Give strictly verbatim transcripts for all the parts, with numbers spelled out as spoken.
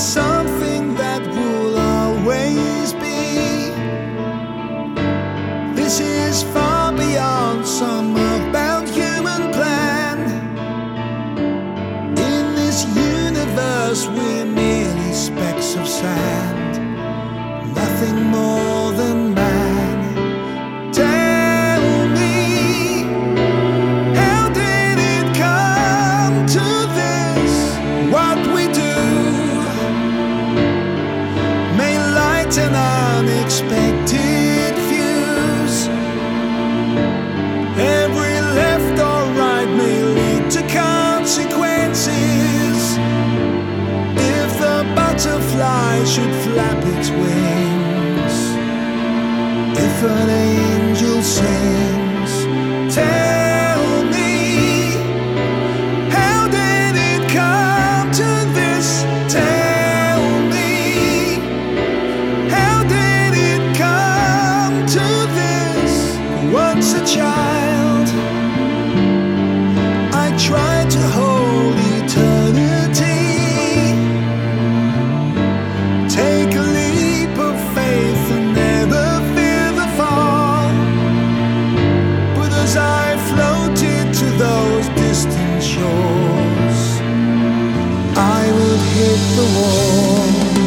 something that will always be. This is far beyond some earthbound human plan. In this universe we're merely specks of sand, nothing more than man. Tell me, how did it come to this? What we do may light an unexpected fuse. Every left or right may lead to consequences. If the butterfly should flap its wings, if an angel sings, tell me, how did it come to this? Tell me, how did it come to this? Once a child, I tried to hold eternity. Take a leap of faith and never fear the fall. But as I floated to those distant shores, I would hit the wall.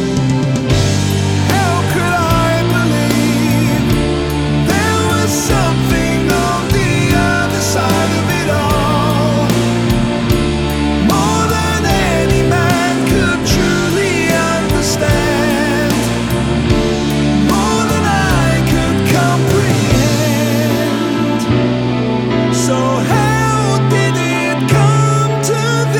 How could I believe there was something on the other side of it all? More than any man could truly understand, more than I could comprehend. So how did it come to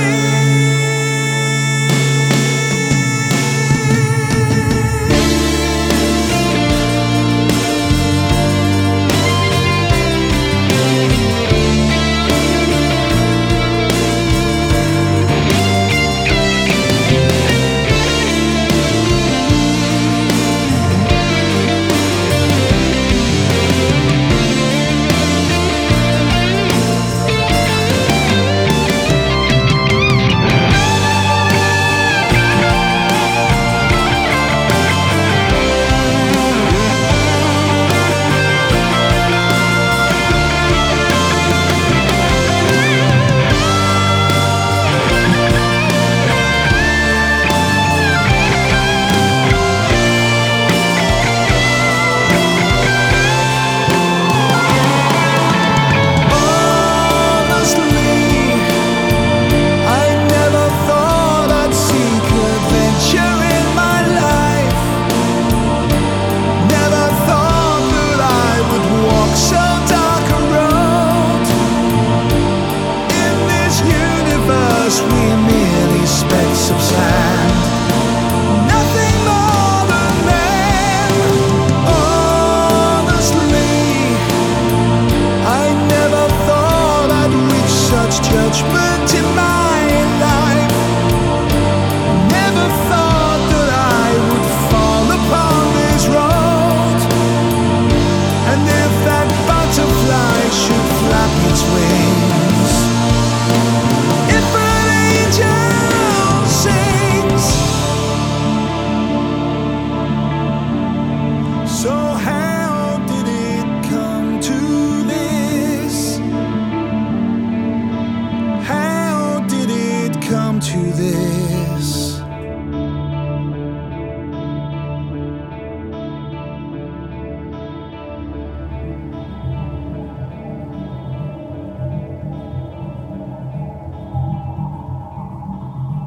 we're merely specks of sand, nothing more than man. Honestly, I never thought I'd reach such judgment in my life. Never thought that I would fall upon this road. And if that butterfly should flap its wings, if an angel sings, so how did it come to this? How did it come to this?